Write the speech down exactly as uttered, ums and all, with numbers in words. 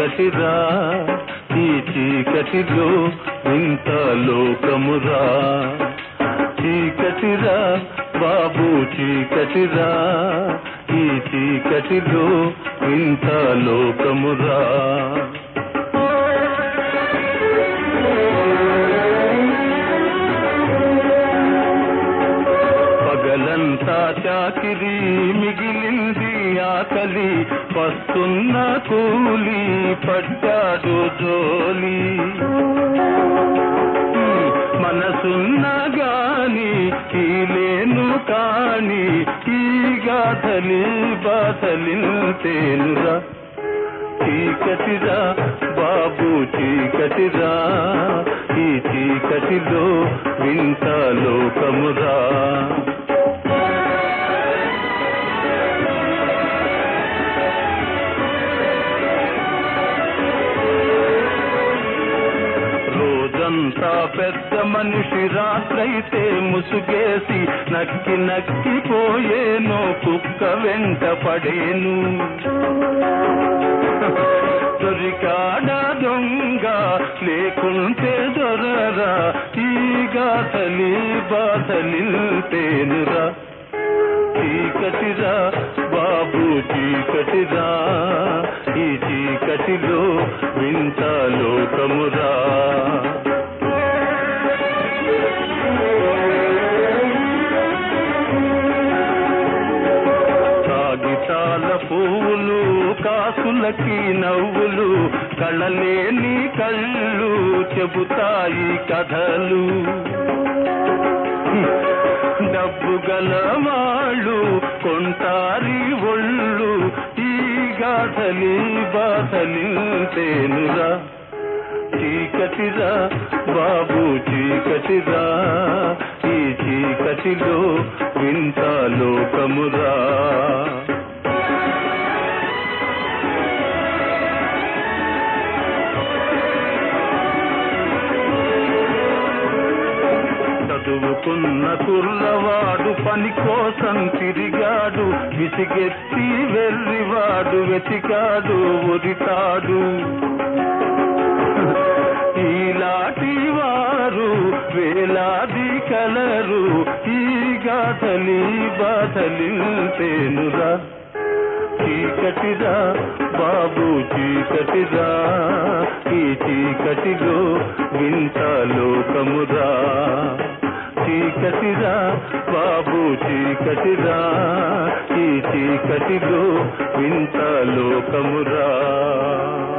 చీకటిరా ఈ చీకటిలో ఇంత లోకమురా చీకటిరా బాబు చీకటిరా ఈ చీకటిలో ఇంత లోకమురా పగలంతా చాకిరి మిగిలింది ఆకలి వస్తున్న కూలి పడ్డాడు జోలి మనసున్న గాని కీలేను కాని ఈ గాథలి బాధలింతేనురా చీకటిరా బాబు చీకటిరా ఈ చీకటిలో వింత లోకమురా రోజంతా పెద్ద మనిషి రాత్రైతే ముసుగేసి నక్కి నక్కిపోయేనో కుక్క వెంట పడేను దొరికాడ దొంగ లేకుంటే దొరరా ఈ గాథలి బాధలింతేనురా చీకటిరా బాబు చీకటిరా ఈ చీకటిలో వింత లోకమురా కాగితాల పువ్వులు కాసులకి నవ్వులు కళ్ళలేని కళ్ళు చెబుతాయి కథలు డబ్బు గల వాళ్ళు కొంటారి ఒళ్ళు ఈ గాథలి బాధలింతేనురా చీకటిరా బాబు చీకటిరా ఈ చీకటిలో వింత లోకమురా చదువుకున్న కుర్రవాడు పని కోసం తిరిగాడు విసిగెత్తి వెర్రివాడు వెతికాడు ఉరితాడు ఈలాంటి వారు వేలాది కలరు ఈ గాథలి బాధలింతేనురా చీకటిరా బాబు చీకటిరా ఈ చీకటిలో వింత లోకమురా చీకటిరా బాబు చీకటిరా ఈ చీకటిలో వింత లోకమురా